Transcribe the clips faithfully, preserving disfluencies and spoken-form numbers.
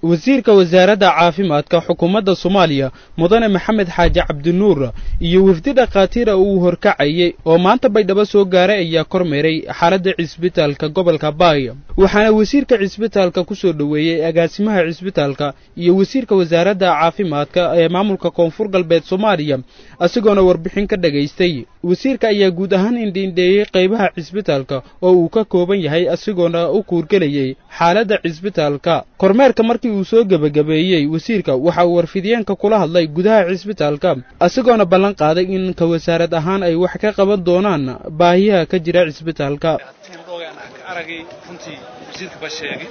wasiirka wasaaradda caafimaadka xukuumadda Soomaaliya mudane Maxamed Xaaji Cabdinuur iyo wafdi dhaqaatiir ah uu horkacayay oo maanta Baydhabo soo gaaray ayaa kormeeray xaaladda cisbitaalka gobolka Baay waxaana wasiirka cisbitaalka ku soo dhaweeyay agaasimaha cisbitaalka iyo wasiirka wasaaradda caafimaadka ee maamulka Koonfur Galbeed Soomaaliya asigoona warbixin ka dhageystay wasiirka ayaa guud ahaan indhiindheeyay qaybaha cisbitaalka oo uu ka kooban yahay asigoona u kuurgalayay xaaladda cisbitaalka kormeerka markii uu soo gabagabeeyay wasiirka waxa uu warfidiyeenka kula hadlay gudaha cisbitaalka asigoona ballan qaaday in ka wasaarad ahaan ay wax ka qaban doonaan baahiyaha ka jira cisbitaalka aragay runtii wasiirka ba sheegay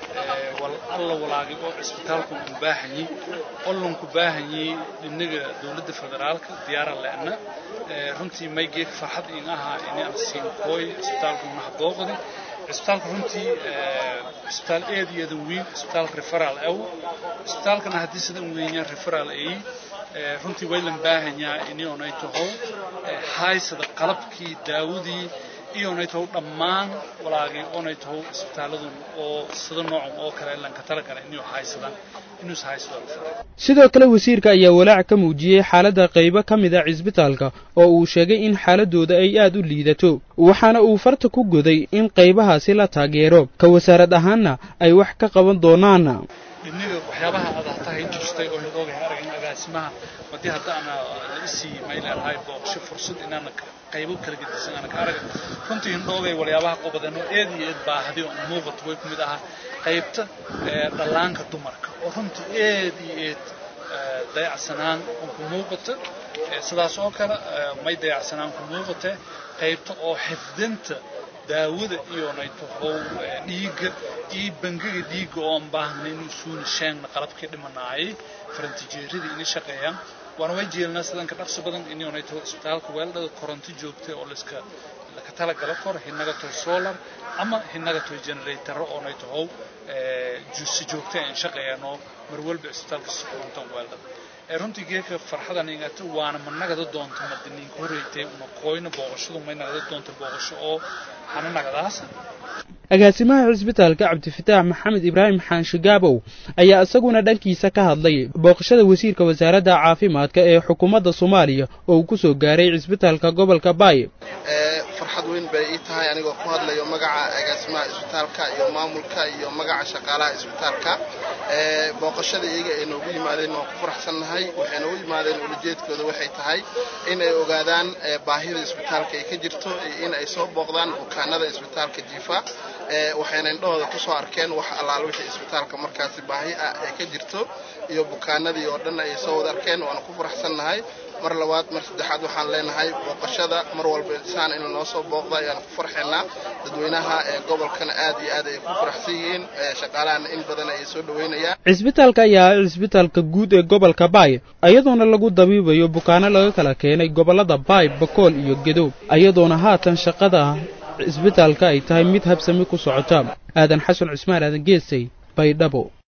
wal alla walaagi oo cisbitaalku u baahan yahay qolun ku baahan yahay inaga dawladda federaalka diyaar leena runtii may geek farxad in aha in aan siin kooy cisbitaalku ma booqday cisbitaalku runtii cisbitaal eediyada weyn cisbitaal referral aw cisbitaalkana hadii sida weyn referral ay runtii way lan baahan yahay in oo ay tahay haysada qalabkii daawadii iyo inay dhammaan walaagay oo inay tahay isbitaaladu oo sida nooc oo kale lan ka tala galay inuu haysadaan inuu haysadaan sidoo kale wasiirka ayaa walaac ka muujiyay xaaladda qaybo kamid ah cisbitaalka oo uu sheegay in xaaladooda ay aad u liidato waxaana uu farta ku goday in qaybahaasi la taageero ka wasaarad ahaanna ay wax ka qaban doonaan inaga waxyaabaha aad tahay jirtay oo hidooga aragin agaasimaha wadii hadda ana isi maylaan hay booqsho fursad inaan qaybo kala gedisan ana ka arag runtii hidooga waxyaabaha qobadano eed iyo eed baahdi oo muuqato way kumid aha qaybta dhalaanka dumarka oo runtii eed iyo eed dayacsanaan oo muuqato sidaas oo kale may dayacsanaan ku muuqato qaybta oo xifdinta daawada iyo naytahow dhiiga iyo bangiga dhiiga oo baahnay inuu suun shan qalabkii dhimanaay farantijeerida in shaqeeyaan waana way jeelnaa sidan ka dhaqso badan in oo naytahow isbitaalka weeldada koronto joogtay oo liska ka tala gala kor hinaga to solar ama hinaga to generator oo naytahow ee juusi joogtay in shaqeeyano mar walba isbitaalka si koronto weeldada runtii geeka farxadan inta waana managada doonto madaniin horeeytay uma qoyna booqashadu ma nagada doonto booqasho oo xana nagadaas agaasimaha cisbitaalka Cabdifataax Maxamed Ibraahim Xaanshigaabow ayaa isaguna dhankiisa ka hadlay booqashada wasiirka wasaaradda caafimaadka ee xukuumadda Soomaaliya oo ku soo gaaray cisbitaalka gobolka Baay ee farxad weyn bay ii tahay anigoo ku hadlayo magaca agaasimaha cisbitaalka iyo maamulka iyo magaca shaqaalaha cisbitaalka ee booqashada iyaga ay noogu yimaadeen oo ku faraxsanahay waxay noogu yimaadeen ujeedkooda waxay tahay in ay ogaadaan baahida cisbitaalka ay ka jirto in ay soo booqdaan bukaanada cisbitaalka jiifa ee waxayna indhahooda ku soo arkeen wax allaal wixii isbitaalka markaasi baahi ah ee ka jirto iyo bukaanadii oo dhan ay soo wada arkeen oo aan ku faraxsanahay mar labaad mar saddexaad waxaan leenahay booqashada mar walba insaan in loo soo booqdo ayaan ku farxeynaa dadweynaha ee gobolkan aad iyo aad ay ku faraxsan yihiin shaqaalaha in badan ay soo dhaweynayaan cisbitaalka ayaa cisbitaalka guud ee gobolka Baay ayadoona lagu dabiibayo bukaano laga kala keenay gobolada Baay Bakool iyo Gedo ayadoona haatan shaqada isbitaalka ay tahay mid habsami ku socota aadan xasan Cusmaan aadan geesay Baydhabo